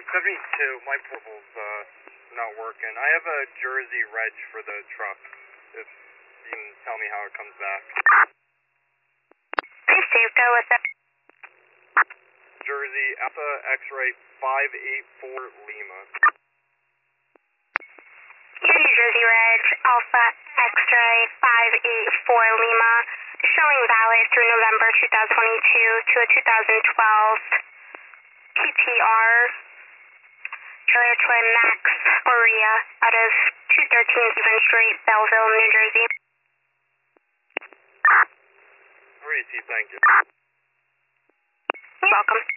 72, my portal's not working. I have a Jersey reg for the truck, if you can tell me how it comes back. Please, Steve, go with it. Jersey, Alpha X-ray 584 Lima. New Jersey Reg, Alpha X-ray 584 Lima, showing valid through November 2022 to a 2012 PTR Trailer Twin Max Aurea out of 213 Stephen Street, Belleville, New Jersey. Receive, thank you. You're welcome.